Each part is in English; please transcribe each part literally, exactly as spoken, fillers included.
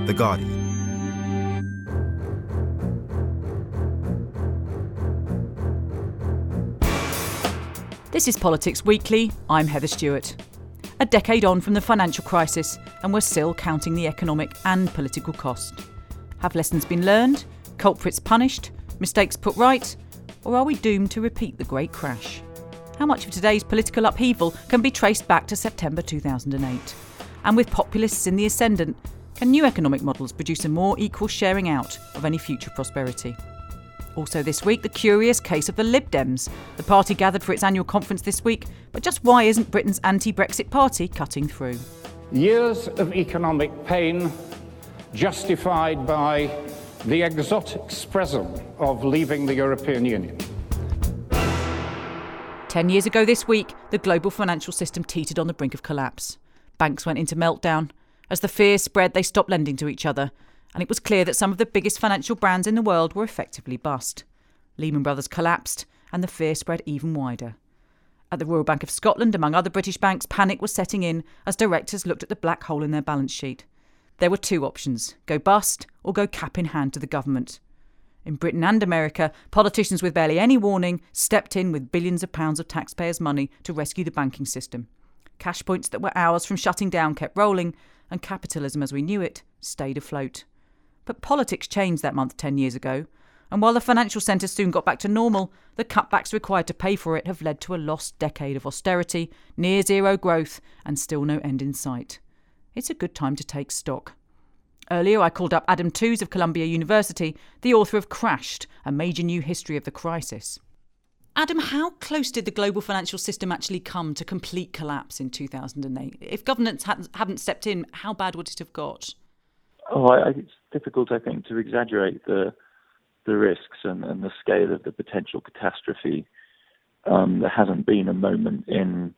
The Guardian. This is Politics Weekly. I'm Heather Stewart. A decade on from the financial crisis, and we're still counting the economic and political cost. Have lessons been learned? Culprits punished? Mistakes put right? Or are we doomed to repeat the Great Crash? How much of today's political upheaval can be traced back to September two thousand eight? And with populists in the ascendant, can new economic models produce a more equal sharing out of any future prosperity? Also this week, the curious case of the Lib Dems. The party gathered for its annual conference this week, but just why isn't Britain's anti-Brexit party cutting through? Years of economic pain justified by the exotic spasm of leaving the European Union. Ten years ago this week, the global financial system teetered on the brink of collapse. Banks went into meltdown. As the fear spread, they stopped lending to each other. And it was clear that some of the biggest financial brands in the world were effectively bust. Lehman Brothers collapsed, and the fear spread even wider. At the Royal Bank of Scotland, among other British banks, panic was setting in as directors looked at the black hole in their balance sheet. There were two options: go bust or go cap in hand to the government. In Britain and America, politicians with barely any warning stepped in with billions of pounds of taxpayers' money to rescue the banking system. Cash points that were hours from shutting down kept rolling, and capitalism as we knew it stayed afloat. But politics changed that month ten years ago, and while the financial centre soon got back to normal, the cutbacks required to pay for it have led to a lost decade of austerity, near zero growth, and still no end in sight. It's a good time to take stock. Earlier I called up Adam Tooze of Columbia University, the author of Crashed, a major new history of the crisis. Adam, how close did the global financial system actually come to complete collapse in two thousand eight? If governments hadn't, hadn't stepped in, how bad would it have got? Oh, I, it's difficult, I think, to exaggerate the the risks and, and the scale of the potential catastrophe. Um, there hasn't been a moment in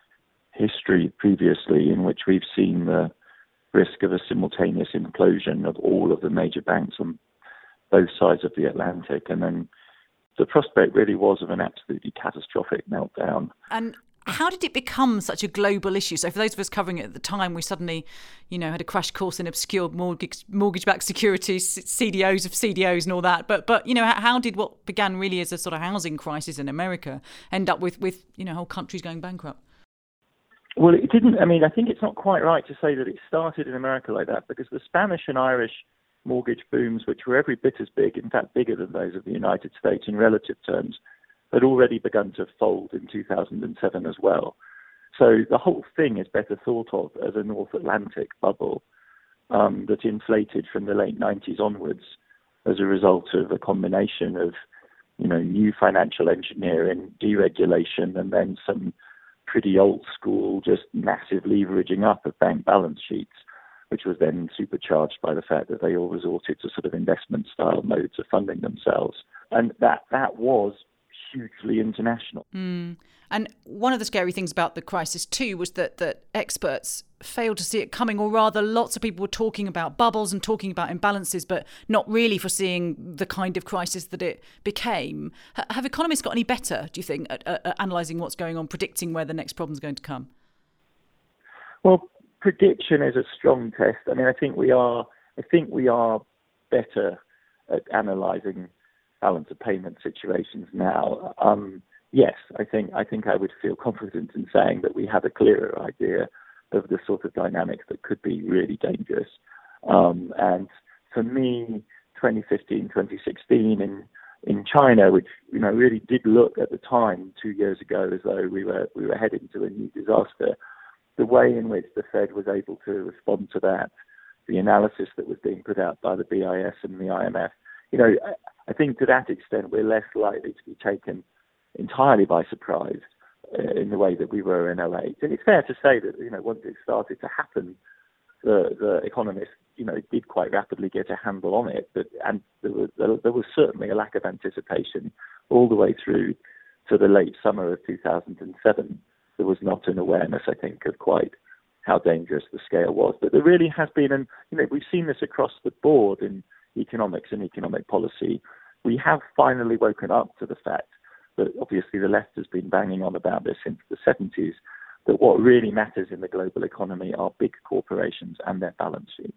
history previously in which we've seen the risk of a simultaneous implosion of all of the major banks on both sides of the Atlantic. And then the prospect really was of an absolutely catastrophic meltdown. And how did it become such a global issue? So for those of us covering it at the time, we suddenly, you know, had a crash course in obscure mortgage, mortgage-backed securities, C D Os of C D Os and all that. But, but you know, how did what began really as a sort of housing crisis in America end up with, with you know, whole countries going bankrupt? Well, it didn't. I mean, I think it's not quite right to say that it started in America like that, because the Spanish and Irish mortgage booms, which were every bit as big, in fact bigger than those of the United States in relative terms, had already begun to fold in two thousand seven as well. So the whole thing is better thought of as a North Atlantic bubble um, that inflated from the late nineties onwards as a result of a combination of, you know, new financial engineering, deregulation, and then some pretty old school, just massive leveraging up of bank balance sheets, which was then supercharged by the fact that they all resorted to sort of investment style modes of funding themselves. And that that was hugely international. Mm. And one of the scary things about the crisis too was that, that experts failed to see it coming, or rather lots of people were talking about bubbles and talking about imbalances, but not really foreseeing the kind of crisis that it became. H- have economists got any better, do you think, at, at, at analysing what's going on, predicting where the next problem's going to come? Well, prediction is a strong test. I mean, I think we are, I think we are better at analysing balance of payment situations now. Um, yes, I think I think I would feel confident in saying that we have a clearer idea of the sort of dynamics that could be really dangerous. Um, and for me, twenty fifteen, twenty sixteen in in China, which you know really did look at the time two years ago as though we were we were heading to a new disaster, the way in which the Fed was able to respond to that, the analysis that was being put out by the B I S and the I M F, you know, I, I think to that extent we're less likely to be taken entirely by surprise uh, in the way that we were in oh eight. And it's fair to say that, you know, once it started to happen, the, the economists, you know, did quite rapidly get a handle on it. But and there was, there was certainly a lack of anticipation all the way through to the late summer of two thousand seven. There was not an awareness, I think, of quite how dangerous the scale was. But there really has been, and you know, we've seen this across the board in economics and economic policy. We have finally woken up to the fact that obviously the left has been banging on about this since the seventies, that what really matters in the global economy are big corporations and their balance sheets.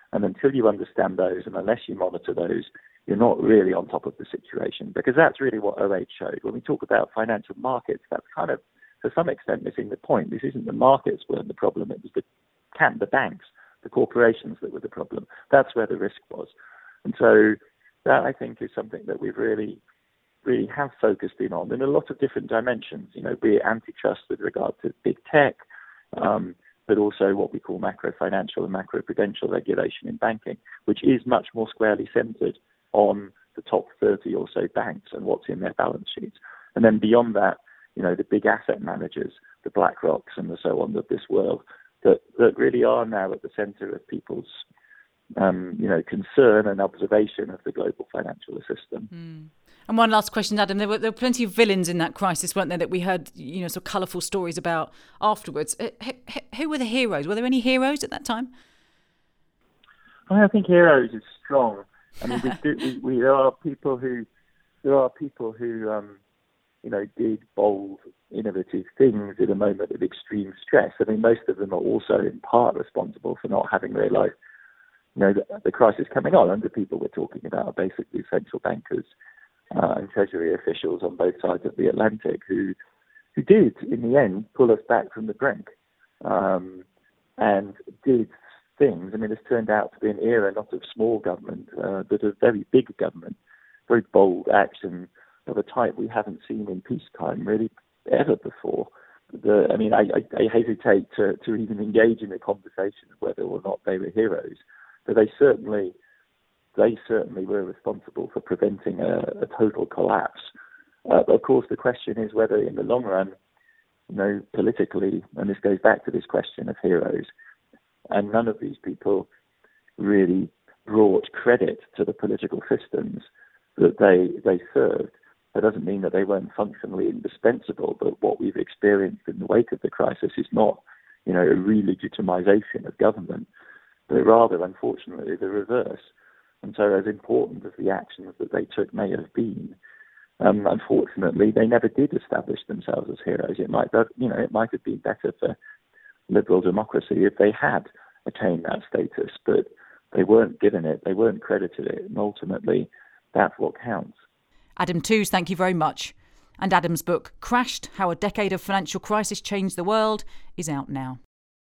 And until you understand those, and unless you monitor those, you're not really on top of the situation, because that's really what oh eight showed. When we talk about financial markets, that's kind of, to some extent, missing the point. This isn't the markets weren't the problem. It was the, the banks, the corporations that were the problem. That's where the risk was. And so that, I think, is something that we've really, really have focused in on in a lot of different dimensions, you know, be it antitrust with regard to big tech, um, but also what we call macro-financial and macro-prudential regulation in banking, which is much more squarely centred on the top thirty or so banks and what's in their balance sheets. And then beyond that, you know, the big asset managers, the BlackRocks and the so on of this world, that, that really are now at the centre of people's, um, you know, concern and observation of the global financial system. Mm. And one last question, Adam. There were, there were plenty of villains in that crisis, weren't there, that we heard, you know, sort of colourful stories about afterwards. Uh, who, who were the heroes? Were there any heroes at that time? I think heroes is strong. I mean, we, do, we, we there are people who there are people who um, you know did bold, innovative things in a moment of extreme stress. I mean, most of them are also in part responsible for not having realised, you know, the, the crisis coming on. And the people we're talking about are basically central bankers uh, and treasury officials on both sides of the Atlantic who who did, in the end, pull us back from the brink um, and did things. I mean, it's turned out to be an era not of small government, uh, but of very big government, very bold action of a type we haven't seen in peacetime really ever before. The, I mean, I, I, I hesitate to, to even engage in a conversation of whether or not they were heroes, but they certainly, they certainly were responsible for preventing a, a total collapse. Uh, but of course, the question is whether, in the long run, you know, politically, and this goes back to this question of heroes. And none of these people really brought credit to the political systems that they they served. That doesn't mean that they weren't functionally indispensable, but what we've experienced in the wake of the crisis is not, you know, a re-legitimization of government, but rather, unfortunately, the reverse. And so as important as the actions that they took may have been, um, unfortunately, they never did establish themselves as heroes. It might, you know, it might have been better for liberal democracy if they had attained that status, but they weren't given it, they weren't credited it, and ultimately that's what counts. Adam Tooze, thank you very much. And Adam's book, Crashed, How a Decade of Financial Crisis Changed the World, is out now.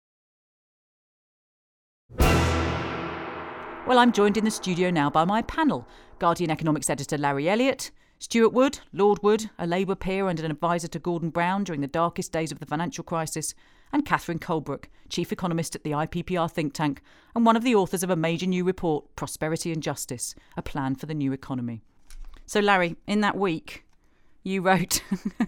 Well, I'm joined in the studio now by my panel. Guardian economics editor Larry Elliott, Stuart Wood, Lord Wood, a Labour peer and an advisor to Gordon Brown during the darkest days of the financial crisis, and Catherine Colebrook, chief economist at the I P P R think tank and one of the authors of a major new report, Prosperity and Justice, a plan for the new economy. So, Larry, in that week, you wrote,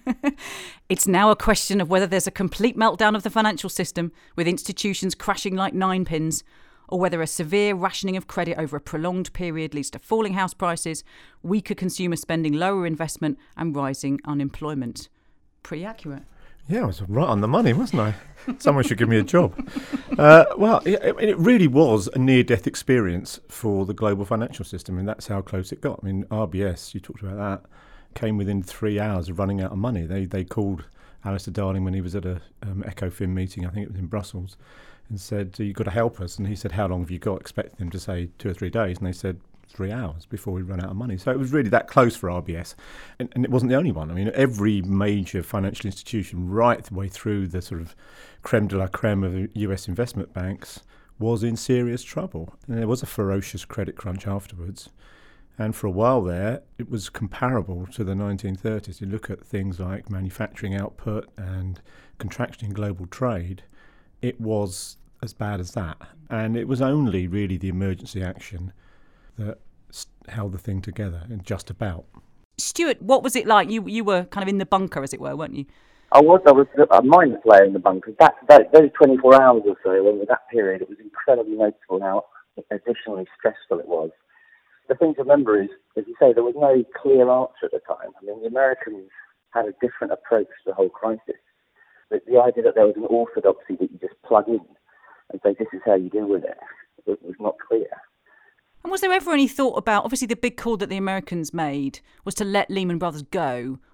it's now a question of whether there's a complete meltdown of the financial system with institutions crashing like ninepins, or whether a severe rationing of credit over a prolonged period leads to falling house prices, weaker consumer spending, lower investment and rising unemployment. Pretty accurate. Yeah, I was right on the money, wasn't I? Someone should give me a job. Uh, well, it, it really was a near-death experience for the global financial system, and that's how close it got. I mean, R B S, you talked about that, came within three hours of running out of money. They they called Alistair Darling when he was at a um, ECOFIN meeting, I think it was in Brussels, and said, you've got to help us. And he said, how long have you got? Expecting them to say two or three days. And they said, three hours before we run out of money. So it was really that close for R B S. And, and it wasn't the only one. I mean, every major financial institution right the way through the sort of creme de la creme of the U S investment banks was in serious trouble. And there was a ferocious credit crunch afterwards. And for a while there, it was comparable to the nineteen thirties. You look at things like manufacturing output and contraction in global trade, it was as bad as that. And it was only really the emergency action that held the thing together, and just about. Stuart, what was it like? You you were kind of in the bunker, as it were, weren't you? I was. I was a mind player in the bunker. That, that those twenty-four hours or so, over that period, it was incredibly noticeable how additionally stressful it was. The thing to remember is, as you say, there was no clear answer at the time. I mean, the Americans had a different approach to the whole crisis. The, the idea that there was an orthodoxy that you just plug in and say, this is how you deal with it, it was not clear. And was there ever any thought about, obviously the big call that the Americans made was to let Lehman Brothers go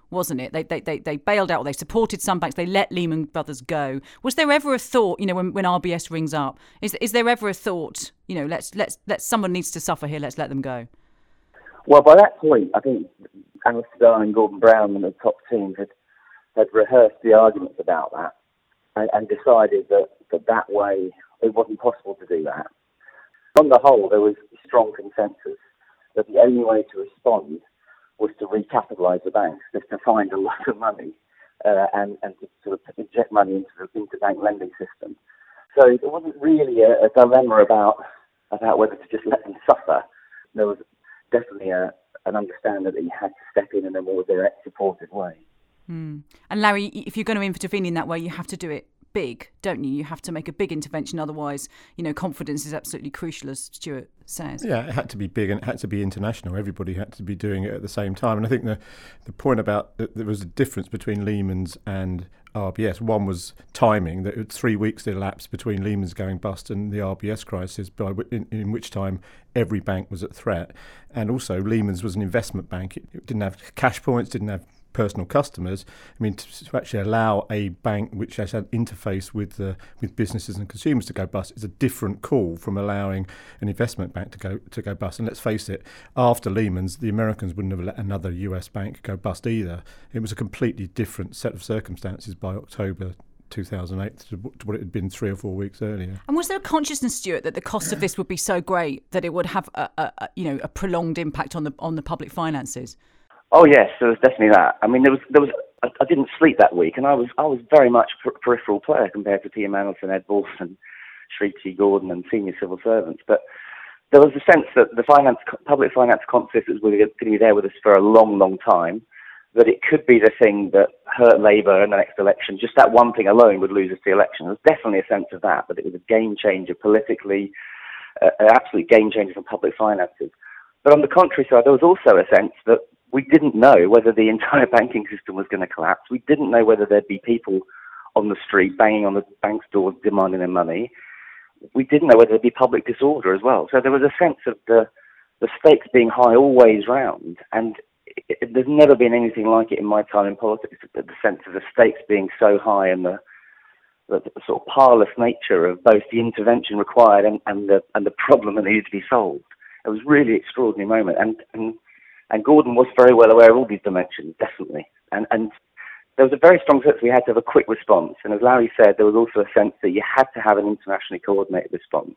wasn't it? They, they they they bailed out, or they supported some banks, they let Lehman Brothers go. Was there ever a thought, you know, when, when R B S rings up, is is there ever a thought, you know, let's let's let's someone needs to suffer here, let's let them go? Well, by that point, I think Alistair Darling and Gordon Brown and the top teams had, had rehearsed the arguments about that and, and decided that, that that way it wasn't possible to do that. On the whole, there was strong consensus that the only way to respond was to recapitalise the banks, just to find a lot of money uh, and, and to sort of inject money into the interbank lending system. So there wasn't really a, a dilemma about about whether to just let them suffer. There was definitely a, an understanding that you had to step in in a more direct, supportive way. Mm. And Larry, if you're going to intervene in that way, you have to do it big, don't you? You have to make a big intervention, otherwise, you know, confidence is absolutely crucial, as Stuart says. Yeah, it had to be big and it had to be international. Everybody had to be doing it at the same time. And I think the the point about that there was a difference between Lehman's and R B S. One was timing, that it was three weeks elapsed between Lehman's going bust and the R B S crisis, by w- in, in which time every bank was at threat. And also Lehman's was an investment bank. It, it didn't have cash points, didn't have personal customers. I mean, to, to actually allow a bank which has had interface with uh, with businesses and consumers to go bust is a different call from allowing an investment bank to go to go bust. And let's face it, after Lehman's, the Americans wouldn't have let another U S bank go bust either. It was a completely different set of circumstances by October two thousand eight to what it had been three or four weeks earlier. And was there a consciousness, Stuart, that the cost of this would be so great that it would have a, a, a you know a prolonged impact on the on the public finances? Oh yes, there was definitely that. I mean, there was there was I, I didn't sleep that week, and I was I was very much a peripheral player compared to Peter Mandelson, Ed Wolff, and Shriti Gordon and senior civil servants. But there was a sense that the finance, public finance consciousness was going to be there with us for a long, long time. That it could be the thing that hurt Labour in the next election. Just that one thing alone would lose us the election. There was definitely a sense of that. That it was a game changer politically, uh, an absolute game changer for public finances. But on the contrary side, there was also a sense that we didn't know whether the entire banking system was going to collapse. We didn't know whether there'd be people on the street banging on the bank's doors demanding their money. We didn't know whether there'd be public disorder as well. So there was a sense of the the stakes being high always round. And it, it, there's never been anything like it in my time in politics, the, the sense of the stakes being so high and the, the, the sort of parlous nature of both the intervention required and, and, the, and the problem that needed to be solved. It was a really extraordinary moment. And, and And Gordon was very well aware of all these dimensions, definitely. And and there was a very strong sense we had to have a quick response. And as Larry said, there was also a sense that you had to have an internationally coordinated response.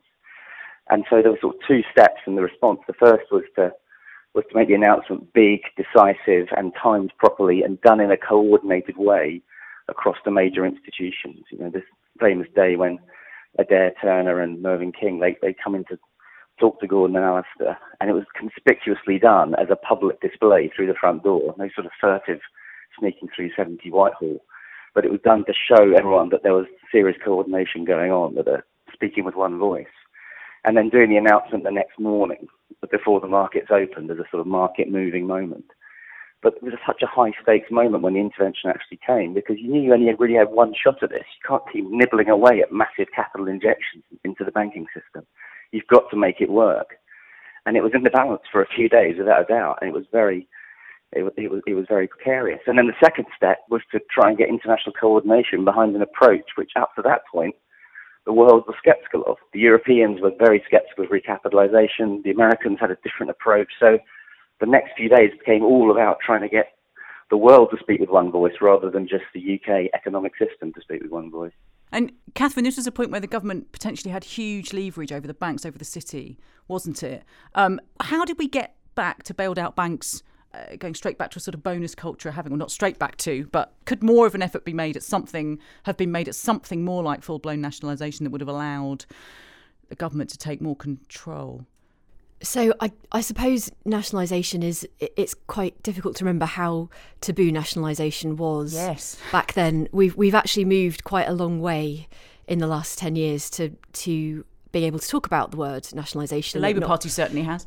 And so there were sort of two steps in the response. The first was to was to make the announcement big, decisive, and timed properly, and done in a coordinated way across the major institutions. You know, this famous day when Adair Turner and Mervyn King, they, they come into talk to Gordon and Alistair, and it was conspicuously done as a public display through the front door, no sort of furtive sneaking through seventy Whitehall, but it was done to show everyone that there was serious coordination going on, that they're speaking with one voice, and then doing the announcement the next morning before the markets opened as a sort of market moving moment. But it was such a high stakes moment when the intervention actually came, because you knew you only really had one shot at this. You can't keep nibbling away at massive capital injections into the banking system. You've got to make it work. And it was in the balance for a few days, without a doubt. And it was very, it was, it was, it was very precarious. And then the second step was to try and get international coordination behind an approach which, up to that point, the world was sceptical of. The Europeans were very sceptical of recapitalisation. The Americans had a different approach. So the next few days became all about trying to get the world to speak with one voice rather than just the U K economic system to speak with one voice. And Catherine, this was a point where the government potentially had huge leverage over the banks, over the city, wasn't it? Um, how did we get back to bailed out banks, uh, going straight back to a sort of bonus culture, having, well, not straight back to, but could more of an effort be made at something, have been made at something more like full-blown nationalisation that would have allowed the government to take more control? So I, I suppose nationalisation is, it's quite difficult to remember how taboo nationalisation was yes. back then. We've we've actually moved quite a long way in the last ten years to to being able to talk about the word nationalisation. The Labour not, Party certainly has.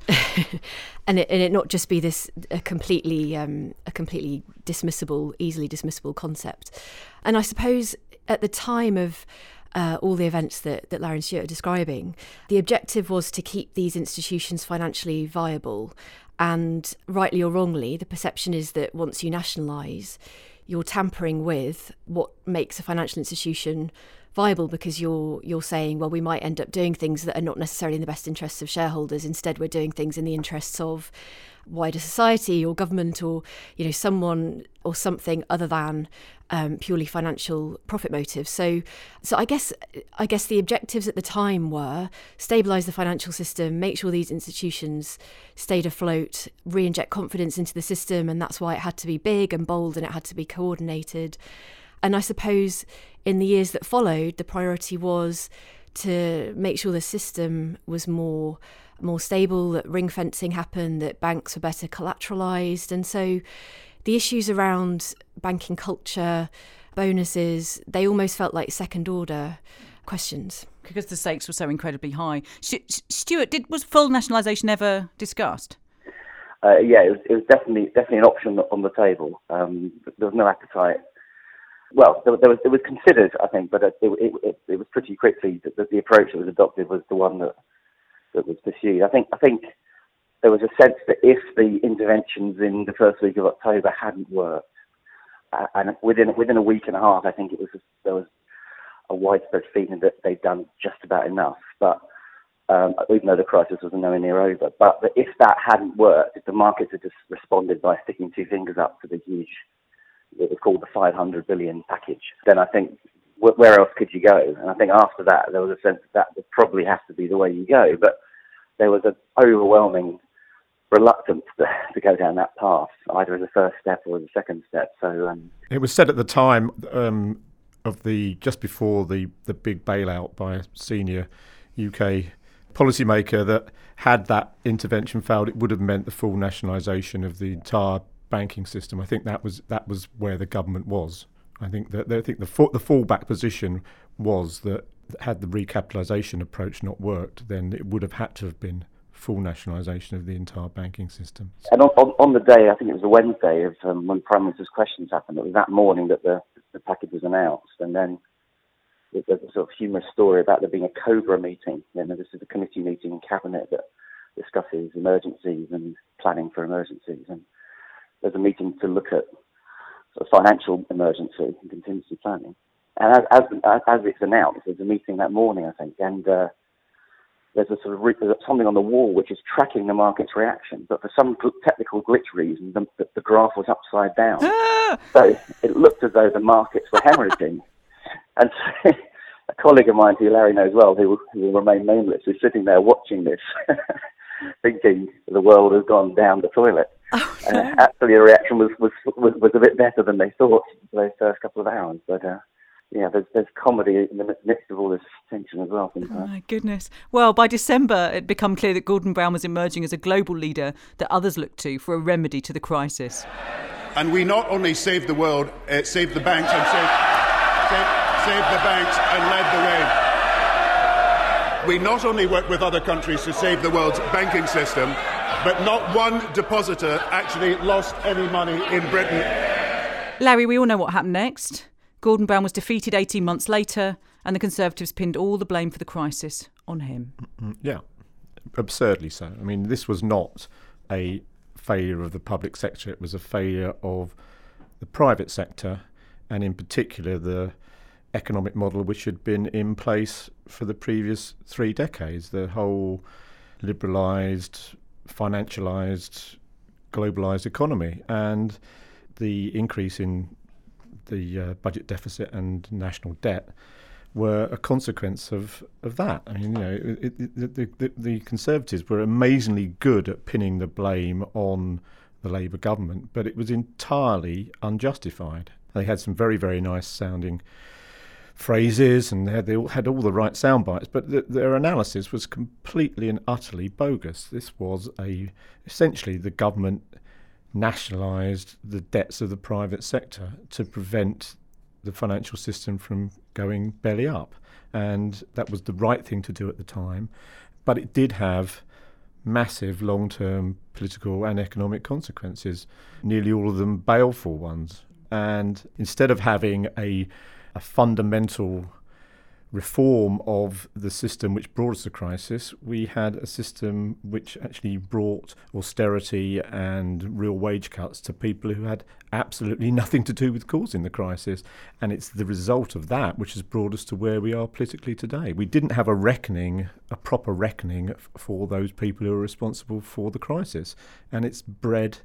and, it, and it not just be this a completely um, a completely dismissible, easily dismissible concept. And I suppose at the time of uh, all the events that, that Larry and Stuart are describing, the objective was to keep these institutions financially viable. And rightly or wrongly, the perception is that once you nationalise, you're tampering with what makes a financial institution viable, because you're you're saying, well, we might end up doing things that are not necessarily in the best interests of shareholders. Instead, we're doing things in the interests of wider society or government, or you know someone or something other than um, purely financial profit motives. So, so I guess I guess the objectives at the time were stabilise the financial system, make sure these institutions stayed afloat, re-inject confidence into the system, and that's why it had to be big and bold and it had to be coordinated. And I suppose in the years that followed, the priority was to make sure the system was more more stable, that ring fencing happened, that banks were better collateralised. And so the issues around banking culture, bonuses, they almost felt like second order questions. Because the stakes were so incredibly high. St- Stuart, did, was full nationalisation ever discussed? Uh, yeah, it was, it was definitely definitely an option on the table. Um, there was no appetite. Well, there, there was it was considered, I think, but it, it, it, it was pretty quickly that the, the approach that was adopted was the one that that was pursued. I think I think there was a sense that if the interventions in the first week of October hadn't worked, uh, and within within a week and a half, I think it was there was a widespread feeling that they'd done just about enough. But um, even though the crisis was nowhere near over, but, but if that hadn't worked, if the markets had just responded by sticking two fingers up to the huge, it was called the five hundred billion package, then I think wh- where else could you go? And I think after that, there was a sense that that would probably have to be the way you go. But there was an overwhelming reluctance to, to go down that path, either as a first step or as a second step. So um, it was said at the time um, of the just before the, the big bailout by a senior U K policymaker that had that intervention failed, it would have meant the full nationalisation of the entire banking system. I think that was that was where the government was. I think that I think the the fallback position was that had the recapitalisation approach not worked, then it would have had to have been full nationalisation of the entire banking system. And on, on, on the day, I think it was a Wednesday of um, when Prime Minister's questions happened, it was that morning that the, the package was announced, and then there's a sort of humorous story about there being a COBRA meeting. You know, this is a committee meeting in Cabinet that discusses emergencies and planning for emergencies, and there's a meeting to look at sort of financial emergency and contingency planning. And as, as as it's announced, there's a meeting that morning, I think, and uh, there's a sort of re- there's something on the wall which is tracking the market's reaction. But for some gl- technical glitch reason, the, the, the graph was upside down, so it looked as though the markets were hemorrhaging. And so a colleague of mine, who Larry knows well, who will, who will remain nameless, was sitting there watching this, thinking the world has gone down the toilet. Oh, no. uh, actually, the reaction was, was was was a bit better than they thought for those first couple of hours. But uh, yeah, there's there's comedy in the midst of all this tension as well. Sometimes. Oh my goodness. Well, by December, it had become clear that Gordon Brown was emerging as a global leader that others looked to for a remedy to the crisis. And we not only saved the world, uh, saved the banks and saved, saved, saved the banks and led the way. We not only worked with other countries to save the world's banking system, but not one depositor actually lost any money in Britain. Larry, we all know what happened next. Gordon Brown was defeated eighteen months later, and the Conservatives pinned all the blame for the crisis on him. Yeah, absurdly so. I mean, this was not a failure of the public sector. It was a failure of the private sector, and in particular the economic model which had been in place for the previous three decades. The whole liberalised, financialised, globalised economy, and the increase in the uh, budget deficit and national debt were a consequence of, of that. I mean, you know, it, it, the, the, the Conservatives were amazingly good at pinning the blame on the Labour government, but it was entirely unjustified. They had some very, very nice sounding phrases, and they had, they all had all the right sound bites, but th- their analysis was completely and utterly bogus. This was a essentially the government nationalised the debts of the private sector to prevent the financial system from going belly up, and that was the right thing to do at the time, but it did have massive long-term political and economic consequences, nearly all of them baleful ones. And instead of having a a fundamental reform of the system which brought us the crisis, we had a system which actually brought austerity and real wage cuts to people who had absolutely nothing to do with causing the crisis. And it's the result of that which has brought us to where we are politically today. We didn't have a reckoning, a proper reckoning f- for those people who are responsible for the crisis. And it's bred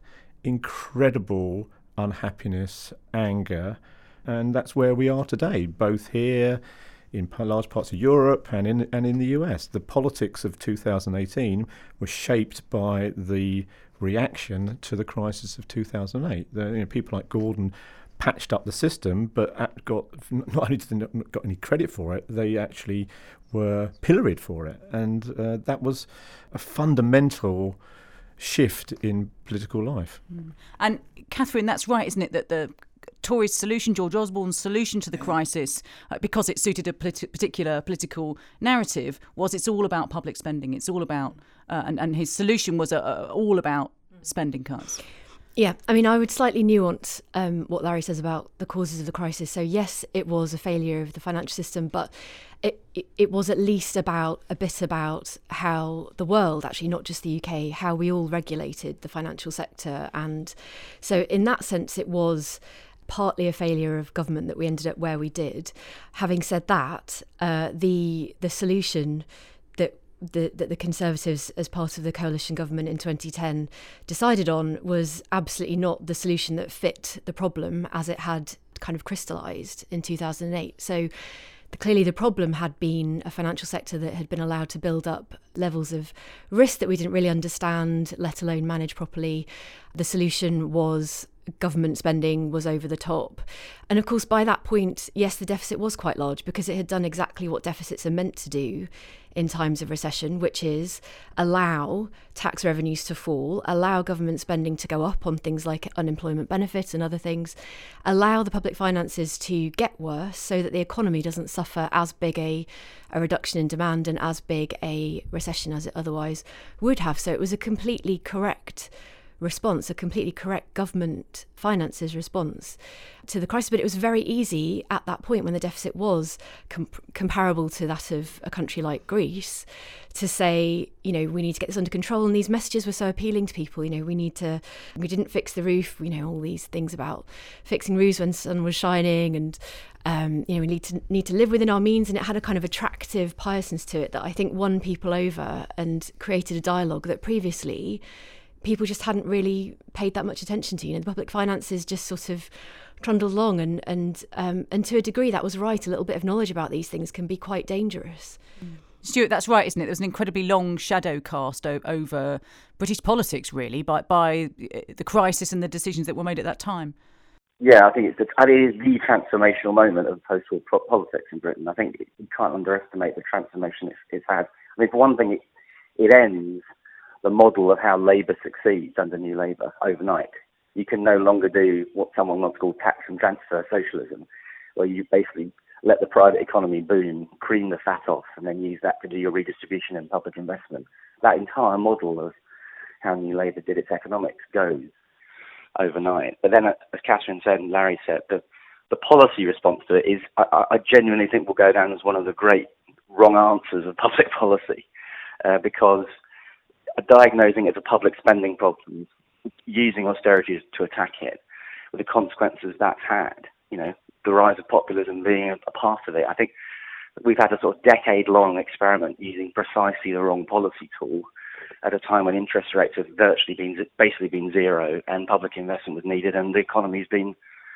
incredible unhappiness, anger, and that's where we are today, both here in large parts of Europe and in and in the U S. The politics of two thousand eighteen were shaped by the reaction to the crisis of two thousand eight. The, you know, people like Gordon patched up the system, but got not only did they not got any credit for it, they actually were pilloried for it, and uh, that was a fundamental shift in political life. Mm. And Catherine, that's right, isn't it, that the Tories' solution, George Osborne's solution to the crisis, uh, because it suited a politi- particular political narrative, was it's all about public spending. It's all about, uh, and, and his solution was uh, uh, all about spending cuts. Yeah, I mean, I would slightly nuance um, what Larry says about the causes of the crisis. So yes, it was a failure of the financial system, but it, it, it was at least about a bit about how the world, actually not just the U K, how we all regulated the financial sector. And so in that sense, it was partly a failure of government that we ended up where we did. Having said that, uh, the the solution that the, that the Conservatives, as part of the coalition government in twenty ten, decided on was absolutely not the solution that fit the problem as it had kind of crystallised in two thousand eight. So the, clearly the problem had been a financial sector that had been allowed to build up levels of risk that we didn't really understand, let alone manage properly. The solution was government spending was over the top. And of course, by that point, yes, the deficit was quite large because it had done exactly what deficits are meant to do in times of recession, which is allow tax revenues to fall, allow government spending to go up on things like unemployment benefits and other things, allow the public finances to get worse so that the economy doesn't suffer as big a, a reduction in demand and as big a recession as it otherwise would have. So it was a completely correct response, a completely correct government finances response to the crisis. But it was very easy at that point, when the deficit was com- comparable to that of a country like Greece, to say, you know, we need to get this under control. And these messages were so appealing to people. You know, we need to, we didn't fix the roof, you know, all these things about fixing roofs when the sun was shining, and um, you know, we need to need to live within our means. And it had a kind of attractive piousness to it that I think won people over and created a dialogue that previously people just hadn't really paid that much attention to. You know, the public finances just sort of trundled along, and and um, and to a degree that was right. A little bit of knowledge about these things can be quite dangerous. Mm. Stuart, that's right, isn't it? There was an incredibly long shadow cast o- over British politics, really, by by the crisis and the decisions that were made at that time. Yeah, I think it's the, it is the transformational moment of post-war pro- politics in Britain. I think you can't underestimate the transformation it's, it's had. I mean, for one thing, it, it ends the model of how Labour succeeds under New Labour overnight. You can no longer do what someone once called tax and transfer socialism, where you basically let the private economy boom, cream the fat off, and then use that to do your redistribution and public investment. That entire model of how New Labour did its economics goes overnight. But then, as Catherine said and Larry said, the, the policy response to it is, I, I genuinely think, will go down as one of the great wrong answers of public policy, uh, because diagnosing it as a public spending problem, using austerity to attack it, with the consequences that's had, you know, the rise of populism being a, a part of it. I think we've had a sort of decade-long experiment using precisely the wrong policy tool at a time when interest rates have virtually been, basically been zero, and public investment was needed, and the economy's been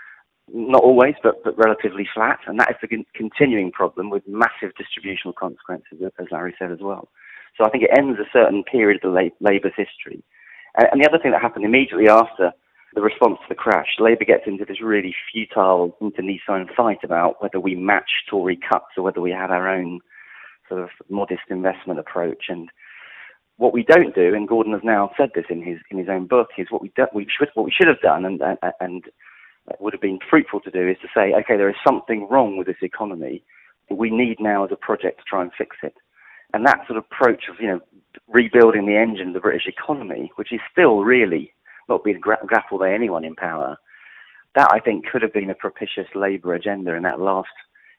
not always, but, but relatively flat. And that is the con- continuing problem with massive distributional consequences, as Larry said as well. So I think it ends a certain period of the Labour's history. And, and the other thing that happened immediately after the response to the crash, Labour gets into this really futile internecine fight about whether we match Tory cuts or whether we have our own sort of modest investment approach. And what we don't do, and Gordon has now said this in his in his own book, is what we do, we should what we should have done, and and, and would have been fruitful to do, is to say, okay, there is something wrong with this economy. We need now as a project to try and fix it. And that sort of approach of, you know, rebuilding the engine of the British economy, which is still really not being gra- grappled by anyone in power, that I think could have been a propitious Labour agenda in that last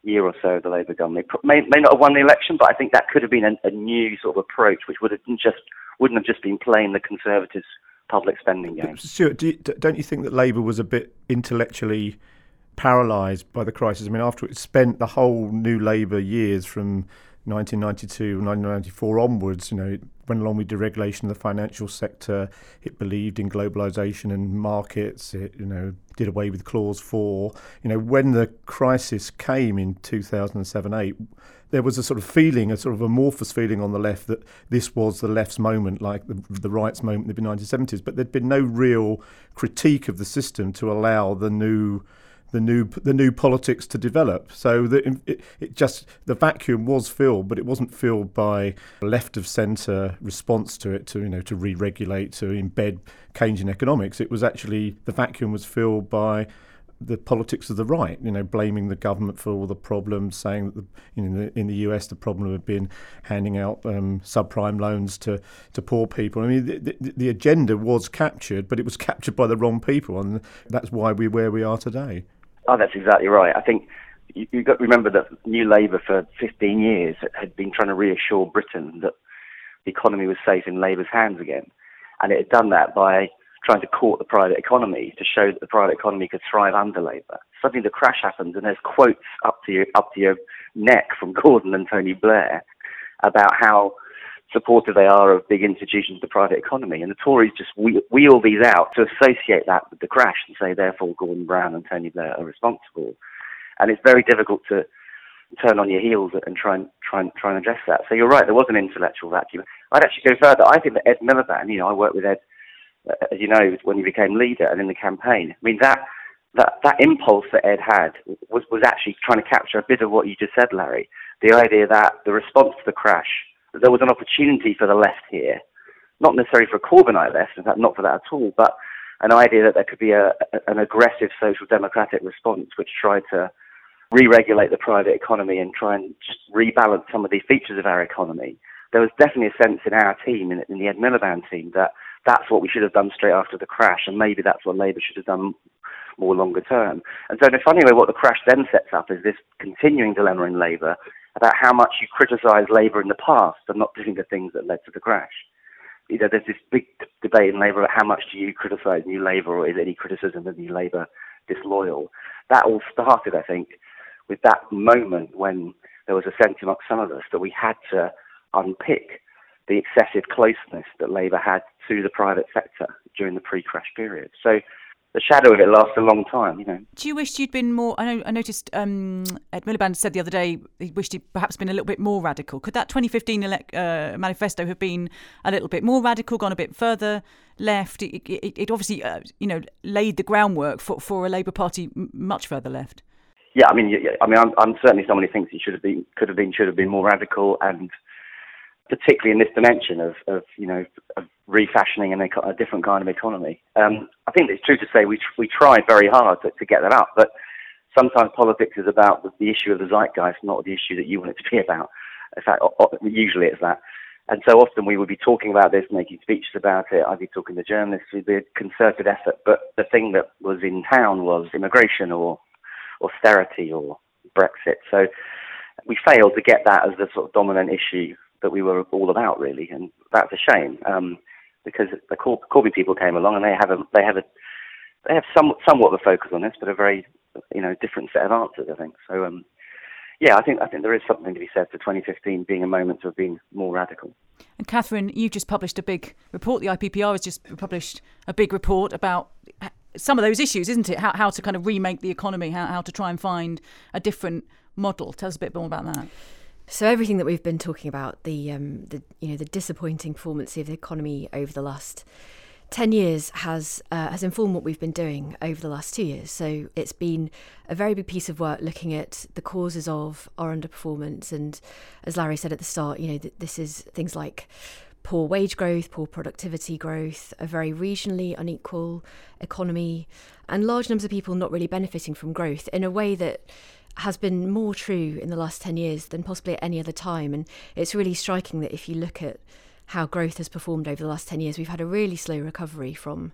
year or so of the Labour government. May, may not have won the election, but I think that could have been a, a new sort of approach, which would have just wouldn't have just been playing the Conservatives' public spending game. Stuart, do you, don't you think that Labour was a bit intellectually paralysed by the crisis? I mean, after it spent the whole New Labour years from nineteen ninety-two, nineteen ninety-four onwards, you know, it went along with deregulation of the financial sector. It believed in globalisation and markets. It, you know, did away with Clause Four. You know, when the crisis came in two thousand seven eight, there was a sort of feeling, a sort of amorphous feeling on the left that this was the left's moment, like the, the right's moment in the nineteen seventies. But there'd been no real critique of the system to allow the new. the new the new politics to develop. So the, it, it just the vacuum was filled, but it wasn't filled by left of centre response to it, to you know to re-regulate, to embed Keynesian economics. It was actually the vacuum was filled by the politics of the right, you know, blaming the government for all the problems, saying that the, you know, in, the, in the U S the problem had been handing out um, subprime loans to, to poor people. I mean, the, the, the agenda was captured, but it was captured by the wrong people, and that's why we're where we are today. Oh, that's exactly right. I think you, you've got to remember that New Labour for fifteen years had been trying to reassure Britain that the economy was safe in Labour's hands again. And it had done that by trying to court the private economy to show that the private economy could thrive under Labour. Suddenly the crash happens and there's quotes up to your, up to your neck from Gordon and Tony Blair about how supportive they are of big institutions of the private economy. And the Tories just wheel these out to associate that with the crash and say, therefore, Gordon Brown and Tony Blair are responsible. And it's very difficult to turn on your heels and try and try and try and address that. So you're right, there was an intellectual vacuum. I'd actually go further. I think that Ed Miliband, you know, I worked with Ed, uh, as you know, when he became leader and in the campaign. I mean, that that that impulse that Ed had was was actually trying to capture a bit of what you just said, Larry. The idea that the response to the crash, that there was an opportunity for the left here, not necessarily for a Corbynite left, in fact, not for that at all, but an idea that there could be a, a an aggressive social democratic response which tried to re-regulate the private economy and try and just rebalance some of the features of our economy. There was definitely a sense in our team, in, in the Ed Miliband team, that that's what we should have done straight after the crash, and maybe that's what Labour should have done more longer term. And so in a funny way, what the crash then sets up is this continuing dilemma in Labour about how much you criticise Labour in the past for not doing the things that led to the crash. You know, there's this big debate in Labour about how much do you criticise New Labour, or is any criticism of New Labour disloyal? That all started, I think, with that moment when there was a sense amongst some of us that we had to unpick the excessive closeness that Labour had to the private sector during the pre-crash period. So the shadow of it lasted a long time, you know. Do you wish you'd been more... I know. I noticed um, Ed Miliband said the other day he wished he'd perhaps been a little bit more radical. Could that twenty fifteen elect, uh, manifesto have been a little bit more radical, gone a bit further left? It, it, it obviously, uh, you know, laid the groundwork for, for a Labour Party much further left. Yeah, I mean, I mean, I'm, I'm certainly someone who thinks he should have been, could have been, should have been more radical, and particularly in this dimension of, of you know, of refashioning an, a different kind of economy. Um, I think it's true to say we we tried very hard to, to get that up, but sometimes politics is about the issue of the zeitgeist, not the issue that you want it to be about. In fact, usually it's that. And so often we would be talking about this, making speeches about it. I'd be talking to journalists. It'd be a concerted effort, but the thing that was in town was immigration or austerity or Brexit. So we failed to get that as the sort of dominant issue that we were all about, really, and that's a shame um, because the Cor- Corbyn people came along and they have a they have a they have some somewhat of a focus on this, but a very you know different set of answers, I think. So um, yeah, I think I think there is something to be said for twenty fifteen being a moment to have been more radical. And Catherine, you've just published a big report. The I P P R has just published a big report about some of those issues, isn't it? How how to kind of remake the economy, how how to try and find a different model. Tell us a bit more about that. So everything that we've been talking about, the um, the you know the disappointing performance of the economy over the last ten years has uh, has informed what we've been doing over the last two years. So it's been a very big piece of work looking at the causes of our underperformance, and as Larry said at the start, you know th- this is things like poor wage growth, poor productivity growth, a very regionally unequal economy, and large numbers of people not really benefiting from growth in a way that has been more true in the last ten years than possibly at any other time. And it's really striking that if you look at how growth has performed over the last ten years, we've had a really slow recovery from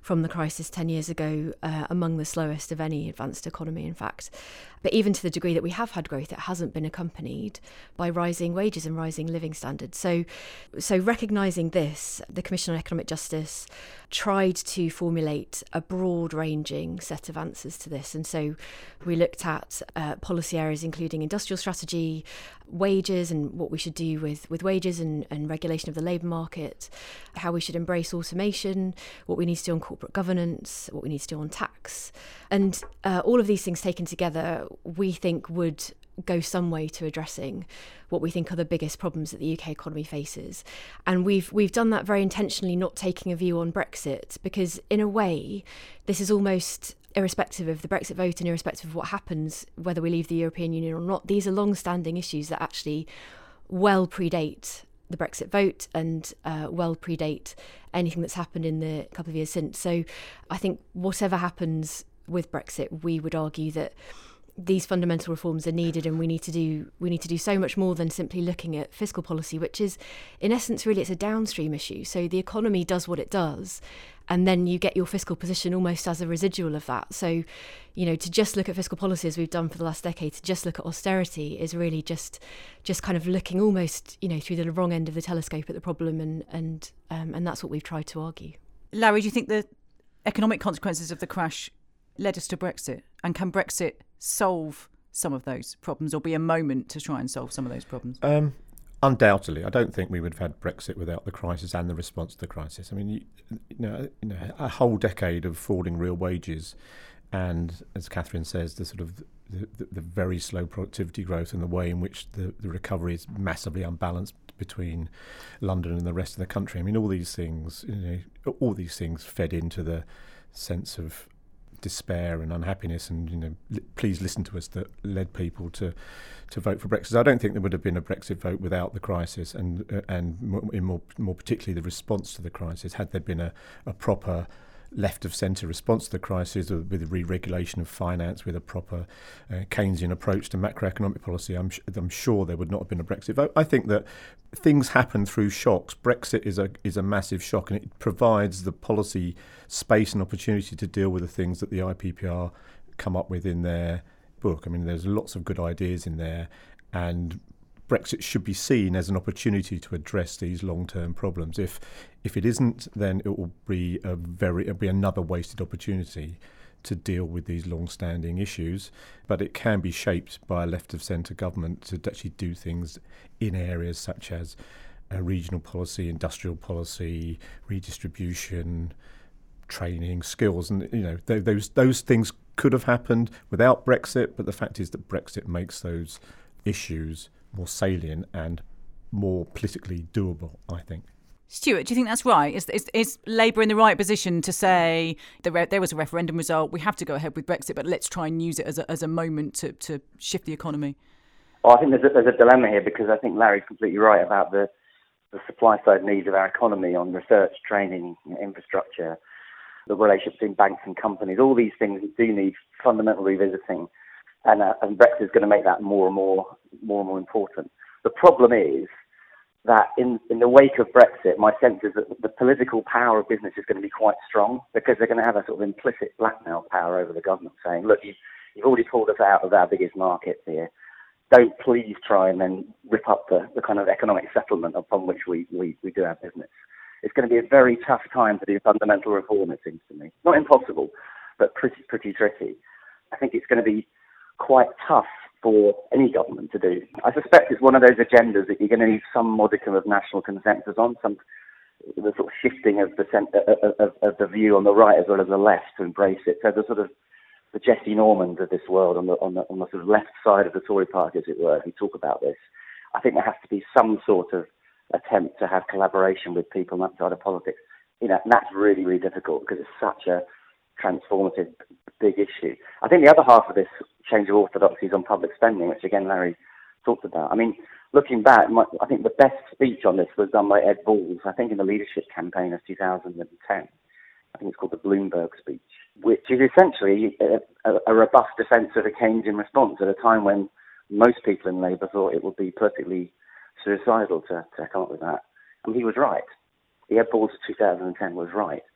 from the crisis ten years ago, uh, among the slowest of any advanced economy, in fact. But even to the degree that we have had growth, it hasn't been accompanied by rising wages and rising living standards. So, so recognising this, the Commission on Economic Justice tried to formulate a broad-ranging set of answers to this. And so we looked at uh, policy areas including industrial strategy, wages and what we should do with, with wages and, and regulation of the labour market, how we should embrace automation, what we need to do on corporate governance, what we need to do on tax. And uh, all of these things taken together, we think would go some way to addressing what we think are the biggest problems that the U K economy faces. And we've we've done that very intentionally, not taking a view on Brexit, because in a way, this is almost irrespective of the Brexit vote and irrespective of what happens, whether we leave the European Union or not. These are long-standing issues that actually well predate the Brexit vote and uh, well predate anything that's happened in the couple of years since. So I think whatever happens with Brexit, we would argue that these fundamental reforms are needed, and we need to do we need to do so much more than simply looking at fiscal policy, which is, in essence, really it's a downstream issue. So the economy does what it does, and then you get your fiscal position almost as a residual of that. So, you know, to just look at fiscal policy as we've done for the last decade, to just look at austerity is really just just kind of looking almost, you know, through the wrong end of the telescope at the problem, and and um, and that's what we've tried to argue. Larry, do you think the economic consequences of the crash led us to Brexit? And can Brexit solve some of those problems, or be a moment to try and solve some of those problems? Um, undoubtedly. I don't think we would have had Brexit without the crisis and the response to the crisis. I mean, you, you, know, you know, a whole decade of falling real wages and, as Catherine says, the sort of the, the, the very slow productivity growth and the way in which the, the recovery is massively unbalanced between London and the rest of the country. I mean, all these things, you know, all these things fed into the sense of despair and unhappiness, and you know, li- please listen to us, that led people to to vote for Brexit. I don't think there would have been a Brexit vote without the crisis, and uh, and more, in more more particularly the response to the crisis. Had there been a, a proper left of centre response to the crisis, with a re-regulation of finance, with a proper uh, Keynesian approach to macroeconomic policy, I'm, sh- I'm sure there would not have been a Brexit vote. I think that things happen through shocks. Brexit is a is a massive shock, and it provides the policy space and opportunity to deal with the things that the I P P R come up with in their book. I mean, there's lots of good ideas in there, and Brexit should be seen as an opportunity to address these long-term problems. If if it isn't, then it will be a very it'll be another wasted opportunity to deal with these long-standing issues. But it can be shaped by a left-of-centre government to actually do things in areas such as uh, regional policy, industrial policy, redistribution, training, skills, and you know th- those those things could have happened without Brexit. But the fact is that Brexit makes those issues more salient and more politically doable, I think. Stuart, do you think that's right? Is is, is Labour in the right position to say the re- there was a referendum result, we have to go ahead with Brexit, but let's try and use it as a, as a moment to, to shift the economy? Well, I think there's a, there's a dilemma here, because I think Larry's completely right about the, the supply side needs of our economy on research, training, infrastructure, the relationship between banks and companies. All these things do need fundamental revisiting. And, uh, and Brexit is going to make that more and more, more and more important. The problem is that in, in the wake of Brexit, my sense is that the political power of business is going to be quite strong, because they're going to have a sort of implicit blackmail power over the government, saying, look, you've, you've already pulled us out of our biggest markets here. Don't please try and then rip up the, the kind of economic settlement upon which we, we, we do our business. It's going to be a very tough time to do fundamental reform, it seems to me. Not impossible, but pretty, pretty tricky. I think it's going to be quite tough for any government to do. I suspect it's one of those agendas that you're going to need some modicum of national consensus on, some the sort of shifting of the of, of, of the view on the right as well as the left to embrace it. So the sort of the Jesse Normans of this world on the on the on the sort of left side of the Tory party, as it were, who talk about this. I think there has to be some sort of attempt to have collaboration with people on that side of politics. You know, and that's really, really difficult because it's such a transformative big issue. I think the other half of this change of orthodoxy is on public spending, which again Larry talked about. I mean, looking back, my, I think the best speech on this was done by Ed Balls, I think in the leadership campaign of two thousand ten. I think it's called the Bloomberg speech, which is essentially a, a, a robust defence of a Keynesian response at a time when most people in Labour thought it would be perfectly suicidal to, to come up with that. And he was right. The Ed Balls of two thousand ten was right.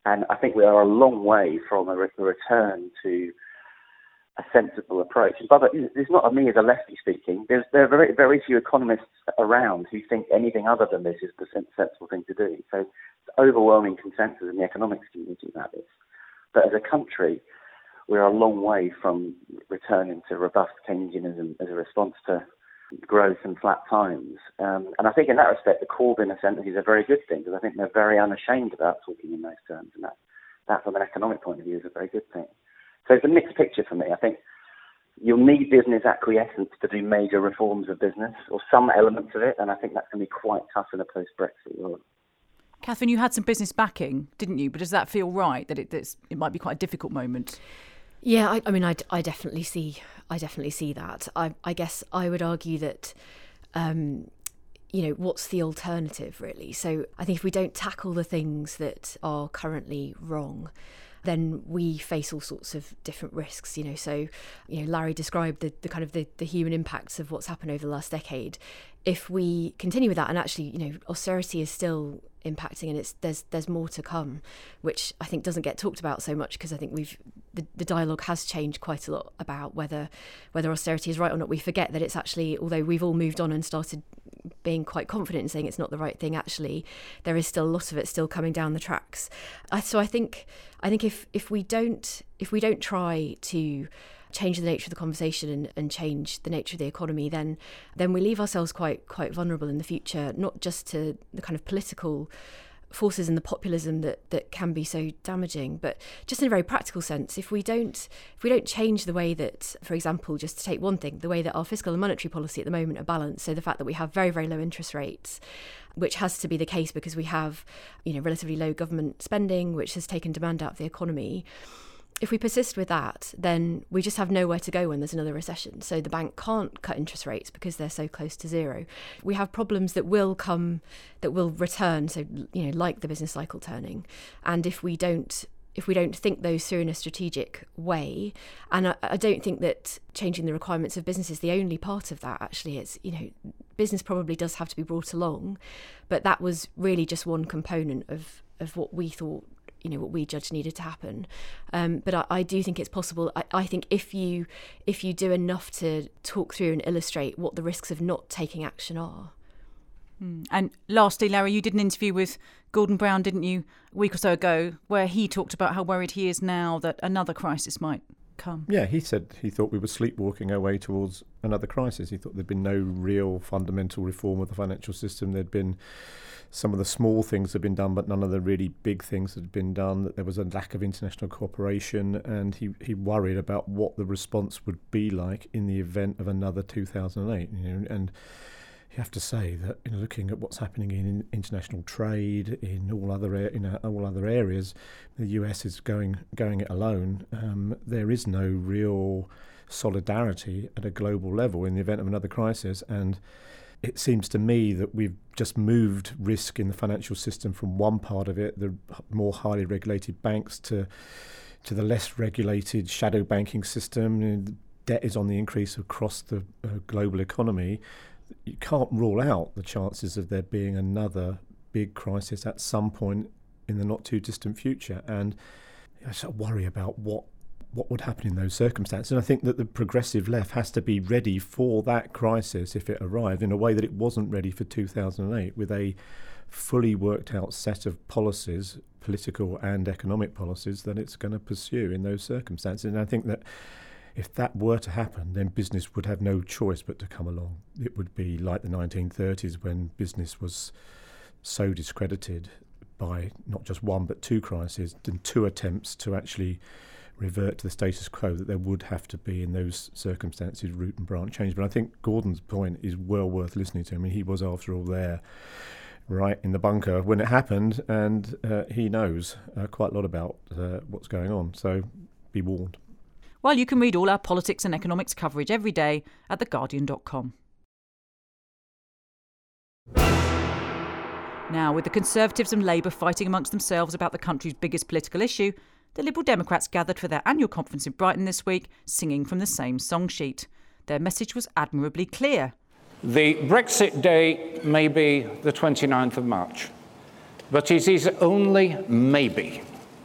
And I think we are a long way from a, re- a return to a sensible approach. And by the way, it's not me as a lefty speaking. There's, there are very, very few economists around who think anything other than this is the sensible thing to do. So it's overwhelming consensus in the economics community about this. But as a country, we are a long way from returning to robust Keynesianism as a response to growth and flat times. Um, and I think in that respect, the Corbyn ascent is a very good thing, because I think they're very unashamed about talking in those terms. And that, that, from an economic point of view, is a very good thing. So it's a mixed picture for me. I think you'll need business acquiescence to do major reforms of business, or some elements of it, and I think that's going to be quite tough in a post-Brexit world. Catherine, you had some business backing, didn't you? But does that feel right, that it, it might be quite a difficult moment? Yeah, I, I mean, I, I definitely see, I definitely see that. I, I guess I would argue that, um, you know, what's the alternative really? So I think if we don't tackle the things that are currently wrong, then we face all sorts of different risks, you know. So, you know, Larry described the, the kind of the, the human impacts of what's happened over the last decade. If we continue with that, and actually, you know, austerity is still impacting, and it's there's there's more to come, which I think doesn't get talked about so much, because I think we've the, the dialogue has changed quite a lot about whether whether austerity is right or not. We forget that it's actually, although we've all moved on and started being quite confident in saying it's not the right thing, actually there is still a lot of it still coming down the tracks. I, so I think I think if if we don't if we don't try to change the nature of the conversation and, and change the nature of the economy, then then we leave ourselves quite quite vulnerable in the future, not just to the kind of political forces and the populism that, that can be so damaging, but just in a very practical sense. If we don't if we don't change the way that, for example, just to take one thing, the way that our fiscal and monetary policy at the moment are balanced, so the fact that we have very, very low interest rates, which has to be the case because we have, you know, relatively low government spending, which has taken demand out of the economy. If we persist with that, then we just have nowhere to go when there's another recession. So the bank can't cut interest rates because they're so close to zero. We have problems that will come, that will return, so, you know, like the business cycle turning. And if we don't if we don't think those through in a strategic way, and I, I don't think that changing the requirements of business is the only part of that, actually. It's, you know, business probably does have to be brought along, but that was really just one component of, of what we thought, you know, what we judged needed to happen. Um, but I, I do think it's possible. I, I think if you if you do enough to talk through and illustrate what the risks of not taking action are. Mm. And lastly, Larry, you did an interview with Gordon Brown, didn't you, a week or so ago, where he talked about how worried he is now that another crisis might come. Yeah, he said he thought we were sleepwalking our way towards another crisis. He thought there'd been no real fundamental reform of the financial system. There'd been some of the small things had been done, but none of the really big things had been done, that there was a lack of international cooperation, and he, he worried about what the response would be like in the event of another two thousand eight. You know, and you have to say that, you know, looking at what's happening in international trade, in all other in all other areas, the U S is going going it alone. Um, there is no real solidarity at a global level in the event of another crisis, and it seems to me that we've just moved risk in the financial system from one part of it, the more highly regulated banks, to to the less regulated shadow banking system. You know, the debt is on the increase across the uh, global economy. You can't rule out the chances of there being another big crisis at some point in the not too distant future. And I sort of worry about what what would happen in those circumstances. And I think that the progressive left has to be ready for that crisis if it arrived, in a way that it wasn't ready for two thousand eight, with a fully worked out set of policies, political and economic policies, that it's going to pursue in those circumstances. And I think that if that were to happen, then business would have no choice but to come along. It would be like the nineteen thirties, when business was so discredited by not just one but two crises and two attempts to actually revert to the status quo, that there would have to be, in those circumstances, root and branch change. But I think Gordon's point is well worth listening to. I mean, he was, after all, there right in the bunker when it happened, and uh, he knows uh, quite a lot about uh, what's going on. So be warned. Well, you can read all our politics and economics coverage every day at the guardian dot com. Now, with the Conservatives and Labour fighting amongst themselves about the country's biggest political issue, the Liberal Democrats gathered for their annual conference in Brighton this week, singing from the same song sheet. Their message was admirably clear. The Brexit date may be the twenty-ninth of March, but it is only maybe.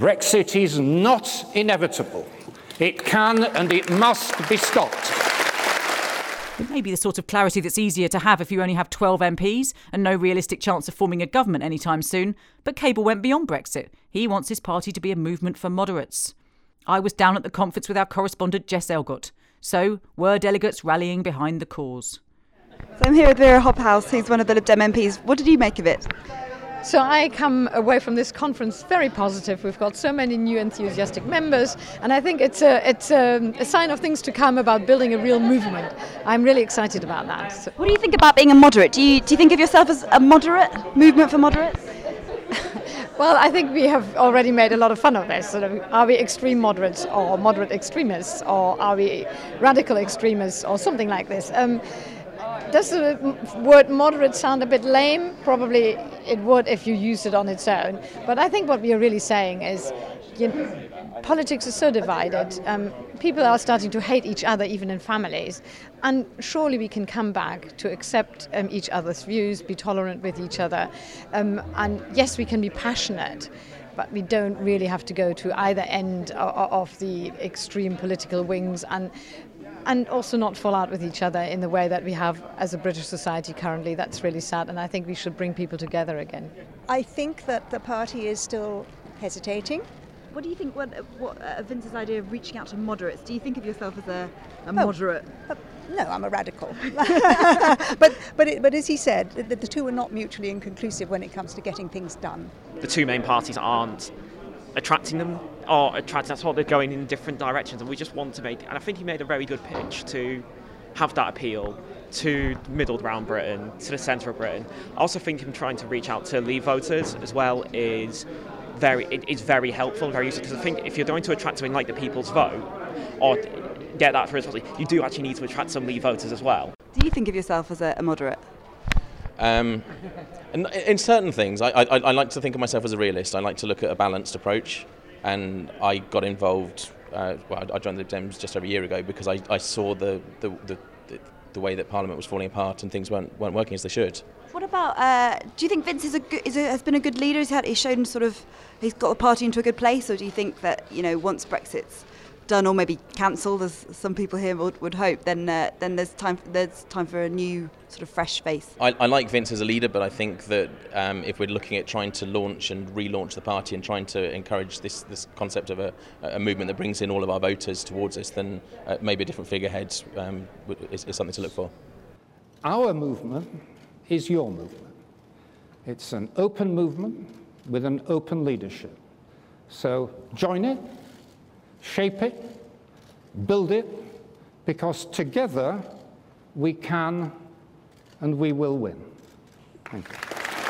Brexit is not inevitable. It can and it must be stopped. It may be the sort of clarity that's easier to have if you only have twelve M Ps and no realistic chance of forming a government anytime soon, but Cable went beyond Brexit. He wants his party to be a movement for moderates. I was down at the conference with our correspondent Jess Elgott. So, were delegates rallying behind the cause? So I'm here with Vera Hobhouse, who's one of the Lib Dem M Ps. What did you make of it? So I come away from this conference very positive. We've got so many new enthusiastic members, and I think it's a it's a, a sign of things to come about building a real movement. I'm really excited about that. So what do you think about being a moderate? Do you do you think of yourself as a moderate, movement for moderates? Well, I think we have already made a lot of fun of this. Sort of, are we extreme moderates or moderate extremists, or are we radical extremists or something like this? Um, Does the word moderate sound a bit lame? Probably it would if you used it on its own. But I think what we are really saying is, you know, politics is so divided. Um, people are starting to hate each other, even in families. And surely we can come back to accept um, each other's views, be tolerant with each other. Um, and yes, we can be passionate, but we don't really have to go to either end of, of the extreme political wings, and and also not fall out with each other in the way that we have as a British society currently. That's really sad, and I think we should bring people together again. I think that the party is still hesitating. What do you think, what, what uh, Vince's idea of reaching out to moderates? Do you think of yourself as a, a oh, moderate? Uh, no, I'm a radical. but but, it, but as he said, the, the two are not mutually inconclusive when it comes to getting things done. The two main parties aren't attracting them, or attracting, that's what they're going in different directions, and we just want to make, and I think he made a very good pitch to have that appeal to middle ground Britain, to the centre of Britain. I also think him trying to reach out to Leave voters as well is very, it is very helpful and very useful, because I think if you're going to attract something like the people's vote, or get that for his party, you do actually need to attract some Leave voters as well. Do you think of yourself as a, a moderate? Um, in, in certain things, I, I, I like to think of myself as a realist. I like to look at a balanced approach, and I got involved. Uh, well, I joined the Lib Dems just over a year ago because I, I saw the, the, the, the way that Parliament was falling apart and things weren't weren't working as they should. What about? Uh, do you think Vince is a good, is a, has been a good leader? He's had he's shown sort of he's got the party into a good place, or do you think that, you know, once Brexit's done or maybe cancelled, as some people here would, would hope, then uh, then there's time there's time for a new sort of fresh face? I, I like Vince as a leader, but I think that um, if we're looking at trying to launch and relaunch the party and trying to encourage this this concept of a, a movement that brings in all of our voters towards us, then uh, maybe a different figurehead um, is, is something to look for. Our movement is your movement. It's an open movement with an open leadership. So join it, shape it, build it, because together we can and we will win. Thank you.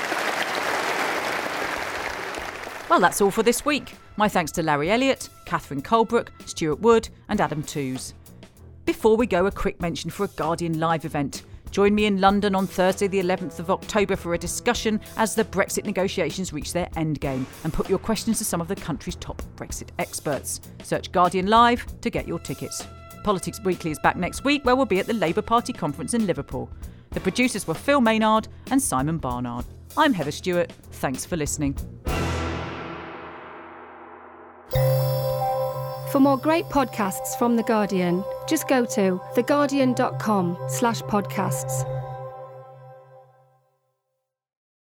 Well, that's all for this week. My thanks to Larry Elliott, Catherine Colebrook, Stuart Wood and Adam Tooze. Before we go, a quick mention for a Guardian Live event. Join me in London on Thursday the eleventh of October for a discussion as the Brexit negotiations reach their endgame, and put your questions to some of the country's top Brexit experts. Search Guardian Live to get your tickets. Politics Weekly is back next week, where we'll be at the Labour Party conference in Liverpool. The producers were Phil Maynard and Simon Barnard. I'm Heather Stewart. Thanks for listening. For more great podcasts from The Guardian, just go to theguardian.com slash podcasts.